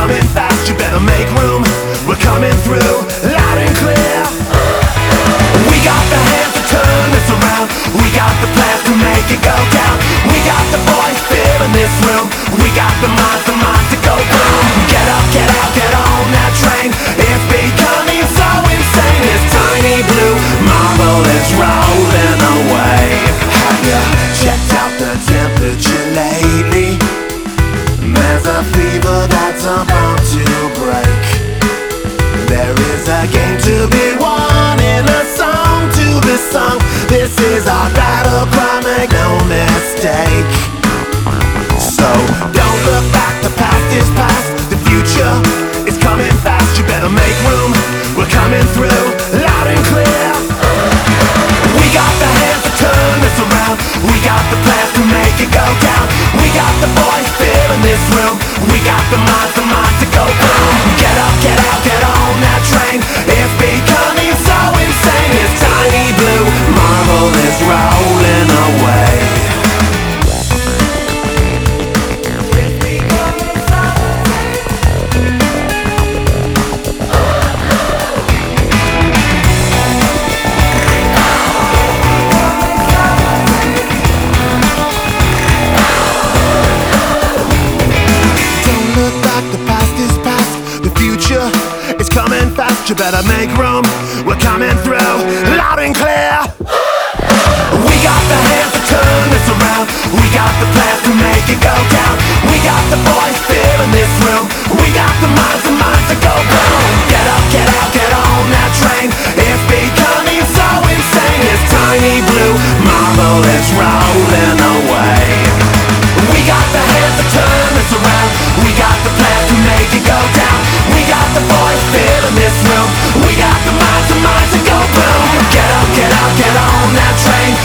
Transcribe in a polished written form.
coming fast, you better make room. We're coming through, loud and clear. We got the hands to turn this around. We got the plans to make it go down. We got the boys filling this room. We got the minds to go boom. Get up, get out, get on that train. It's becoming so insane. This tiny blue marble is rolling away. Have you checked out the temperature lately? There's a fever that's about to break. There is a game to be won and a song to be sung. This is our battle cry, make no mistake. So don't look back, the past is past. The future is coming fast, you better make room. We're coming through, loud and clear. We got the hands to turn this around. We got the plans to make it go down. We got the boys filling this room. We got the minds to go boom. Get up, get out, get on that train. It's becoming so insane. This tiny blue marble is rolling away. It's coming fast, you better make room. We're coming through, loud and clear. We got the hands to turn this around. We got the plans to make it go down. We got the boys filling this room. We got the minds to go boom. Get up, get out, get on that train. It's becoming so insane. This tiny blue marble is rolling away. We got the hands to turn this around. We got the plans to make it go down. We got the boys filling this room. We got the minds to go boom. Get up, get out, get on that train.